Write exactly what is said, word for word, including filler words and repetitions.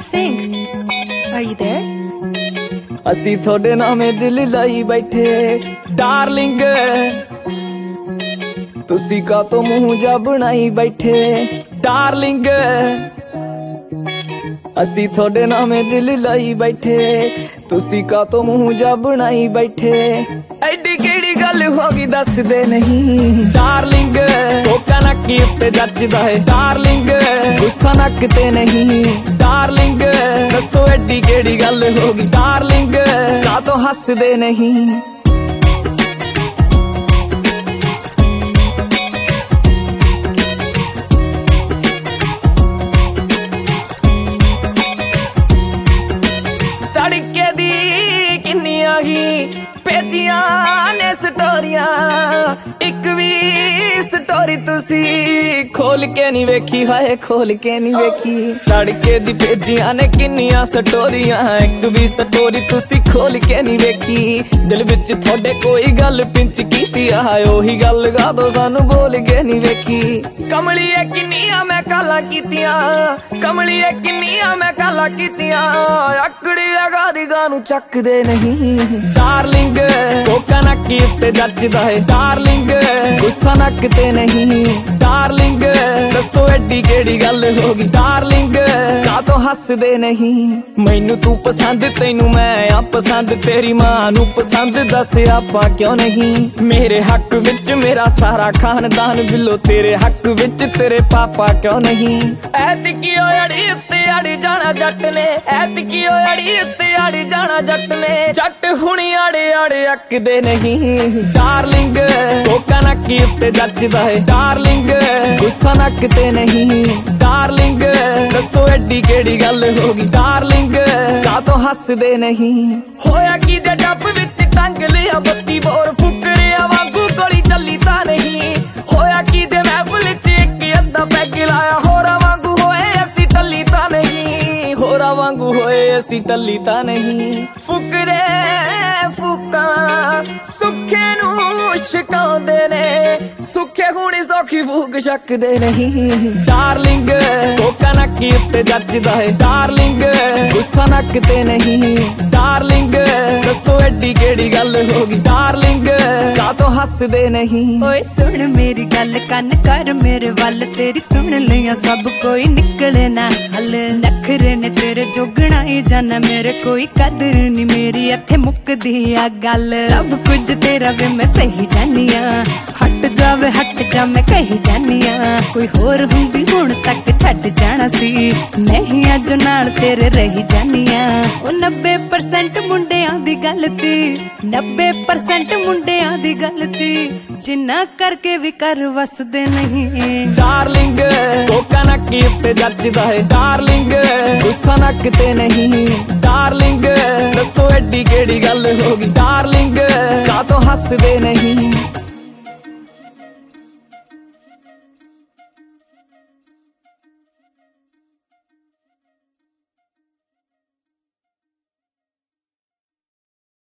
sing. Are you there? ਅਸੀਂ ਤੁਹਾਡੇ ਨਾਮੇ ਦਿਲ ਲਾਈ ਬੈਠੇ ਡਾਰਲਿੰਗ, ਤੁਸੀਂ ਕਾਤੋਂ ਮੂੰਹ ਜਾ ਬਣਾਈ ਬੈਠੇ ਡਾਰਲਿੰਗ। ਅਸੀਂ ਤੁਹਾਡੇ ਨਾਮੇ ਦਿਲ ਲਾਈ ਬੈਠੇ, ਤੁਸੀਂ ਕਾਤੋਂ ਮੂੰਹ ਜਾ ਬਣਾਈ ਬੈਠੇ। ਐਡੀ ਕਿਹੜੀ ਗੱਲ ਹੋ ਗਈ ਦੱਸਦੇ ਨਹੀਂ ਡਾਰਲਿੰਗ, ਕੋਕਾ ਨੱਕ ਉੱਤੇ ਜੱਜਦਾ ਹੈ ਡਾਰਲਿੰਗ, ਗੁੱਸਾ ਨੱਕ ਤੇ ਨਹੀਂ ਡਾਰਲਿੰਗ। ਦੱਸੋ ਐਡੀ ਕਿਹੜੀ ਗੱਲ ਹੋ ਗਈ ਡਾਰਲਿੰਗ, ਕਾਤੋਂ ਹੱਸਦੇ ਨਹੀਂ। ਤੜਕੇ ਦੀ ਕਿੰਨੀਆਂ ਹੀ ਭੇਜੀਆਂ ਨੇ ਸਟੋਰੀਆਂ, ਇੱਕ ਵੀ ਸਟੋਰੀ ਤੁਸੀਂ ਖੋਲ ਕੇ ਨਹੀਂ ਵੇਖੀ, ਹਾਏ ਖੋਲ ਕੇ ਨਹੀਂ ਵੇਖੀ। ਤੜਕੇ ਦੀ ਭੇਜੀਆਂ ਨੇ ਕਿੰਨੀਆਂ ਸਟੋਰੀਆਂ, ਇੱਕ ਵੀ ਸਟੋਰੀ ਤੁਸੀਂ ਖੋਲ ਕੇ ਨਹੀਂ ਵੇਖੀ। ਦਿਲ ਵਿੱਚ ਤੁਹਾਡੇ ਕੋਈ ਗੱਲ ਪਿੰਚ ਕੀਤੀ ਆ, ਉਹੀ ਗੱਲ ਗਾ ਦੋ ਸਾਨੂੰ ਬੋਲ ਕੇ ਨਹੀਂ ਵੇਖੀ। ਕਮਲੀਏ ਕਿੰਨੀਆਂ ਮੈਂ ਕਾਲਾਂ ਕੀਤੀਆਂ, ਕਮਲੀਏ ਕਿੰਨੀਆਂ ਮੈਂ ਕਾਲਾਂ ਕੀਤੀਆਂ, ਆਕੜੀ ਅਗਾ ਦੀ ਗਾ ਨੂੰ ਚੱਕਦੇ ਨਹੀਂ ਡਾਰਲਿੰਗ, ਕੋਕਾ ਨੱਕ ਉੱਤੇ ਜੱਜਦਾ ਹੈ ਡਾਰਲਿੰਗ, ਗੁੱਸਾ ਨੱਕ ਤੇ ਨਹੀਂ ਡਾਰਲਿੰਗ। ਦੱਸੋ ਐਡੀ ਕਿਹੜੀ ਗੱਲ ਹੋ ਗਈ ਡਾਰਲਿੰਗ, ਕਾਤੋਂ ਹੱਸਦੇ ਨਹੀਂ। ਮੈਨੂੰ ਤੂੰ ਪਸੰਦ ਤੈਨੂੰ ਮੈਂ ਆ ਪਸੰਦ, ਤੇਰੀ ਮਾਂ ਨੂੰ ਪਸੰਦ ਦੱਸ ਆਪਾਂ ਕਿਉਂ ਨਹੀਂ। ਮੇਰੇ ਹੱਕ ਵਿੱਚ ਮੇਰਾ ਸਾਰਾ ਖਾਨਦਾਨ ਬਿੱਲੋ, ਤੇਰੇ ਹੱਕ ਵਿੱਚ ਤੇਰੇ ਪਾਪਾ ਕਿਉਂ ਨਹੀਂ। ਐਤਕੀ ਓ ਅੜੀ ਉੱਤੇ ਅੜੀ ਜਾਣਾ ਜੱਟ ਨੇ, ਐਤਕੀ ਓ ਅੜੀ ਉੱਤੇ ਅੜੀ ਜਾਣਾ ਜੱਟ ਨੇ। ਜੱਟ ਹੁਣੀ ਆੜੇ ਆੜੇ ਅੱਕਦੇ ਨਹੀਂ ਡਾਰਲਿੰਗ, ਕੋਕਾ ਨੱਕ ਉੱਤੇ ਜੱਜਦਾ ਹੈ ਡਾਰਲਿੰਗ, ਗੁੱਸਾ ਨੱਕ ਤੇ ਨਹੀਂ ਡਾਰਲਿੰਗ। ਦੱਸੋ ਐਡੀ ਕਿਹੜੀ ਗੱਲ ਹੋ ਗਈ ਡਾਰਲਿੰਗ, ਕਾਤੋਂ ਹੱਸਦੇ ਨਹੀਂ। ਹੋਇਆ ਕੀ ਜੇ ਡੱਬ ਵਿੱਚ ਟੰਗ ਲਿਆ ਬੱਤੀ ਬੋਰ, ਫੁਕਰਿਆਂ ਵਾਂਗੂ ਗੋਲੀ ਚੱਲੀ ਤਾਂ ਨਹੀਂ। ਹੋਇਆ ਕੀ ਜੇ ਮਹਿਫਲ ਚ ਇੱਕ ਅੱਧਾ ਪੈਗ ਲਾਇਆ, ਹੋਰਾਂ ਵਾਂਗੂ ਹੋਏ ਅਸੀਂ ਟੱਲੀ ਤਾਂ ਨਹੀਂ, ਹੋਰਾਂ ਵਾਂਗੂ ਹੋਏ ਅਸੀਂ ਟੱਲੀ ਤਾਂ ਨਹੀਂ। ਫੁਕਰੇ ਫੂਕਾਂ ਸੁੱਖੇ ਨੂੰ ਛਕਾਉਂਦੇ ਨੇ, ਸੁੱਖੇ ਹੁਣੀ ਸੌਖੀ ਫੂਕ ਛਕਦੇ ਨਹੀਂ ਡਾਰਲਿੰਗ, ਕੋਕਾ ਨੱਕ ਉੱਤੇ ਜੱਜਦਾ ਹੈ ਡਾਰਲਿੰਗ, ਗੁੱਸਾ ਨੱਕ ਤੇ ਨਹੀਂ ਡਾਰਲਿੰਗ। ਦੱਸੋ ਐਡੀ ਕਿਹੜੀ ਗੱਲ ਹੋ ਗਈ ਡਾਰਲਿੰਗ, ਕਾਤੋਂ ਹੱਸਦੇ ਨਹੀਂ। ਓਏ ਸੁਣ ਮੇਰੀ ਗੱਲ ਕੰਨ ਕਰ ਮੇਰੇ ਵੱਲ, ਤੇਰੀ ਸੁਣ ਲਿਆ ਸਭ ਕੋਈ ਨਿਕਲੇ ਨਾ ਹੱਲ। ਨਖਰੇ ਨੇ ਤੇਰੇ ਜੋਗਣਾ ਹੀ ਜਾਣਾ, ਮੇਰੇ ਕੋਈ ਕਦਰ ਨੀ ਮੇਰੀ ਇੱਥੇ ਮੁੱਕਦੀ ਆ ਗੱਲ। ਸਭ ਕੁਝ ਤੇਰਾ ਵੇ ਮੈਂ ਸਹੀ ਜਾਨੀਆਂ, ਹਟ ਜਾਵੇ ਹਟ ਜਾ ਮੈਂ ਕਹੀ ਜਾਨੀਆਂ। ਕੋਈ ਹੋਰ ਹੁੰਦੀ ਹੁਣ ਤੱਕ ਛੱਡ ਜਾਣਾ ਸੀ, ਨਹੀਂ ਅੱਜ ਨਾਲ ਤੇਰੇ ਰਹੀ ਜਾਨੀਆਂ। ਉਹ ਨੱਬੇ ਪਰਸੈਂਟ ਮੁੰਡਿਆਂ ਦੀ ਗਲਤੀ, ਨੱਬੇ ਪਰਸੈਂਟ ਮੁੰਡਿਆਂ ਦੀ ਗਲਤੀ, ਜਿੰਨਾ ਕਰਕੇ ਵੀ ਕਰ ਵਸਦੇ ਨਹੀਂ ਡਾਰਲਿੰਗ, ਕੋਕਾ ਨੱਕ ਉੱਤੇ ਜੱਜਦਾ ਹੈ ਡਾਰਲਿੰਗ, ਗੁੱਸਾ ਨੱਕ ਤੇ ਨਹੀਂ ਡਾਰਲਿੰਗ। ਦੱਸੋ ਐਡੀ ਕਿਹੜੀ ਗੱਲ ਹੋ ਗਈ ਡਾਰਲਿੰਗ, ਕਾਤੋਂ ਹੱਸਦੇ ਨਹੀਂ।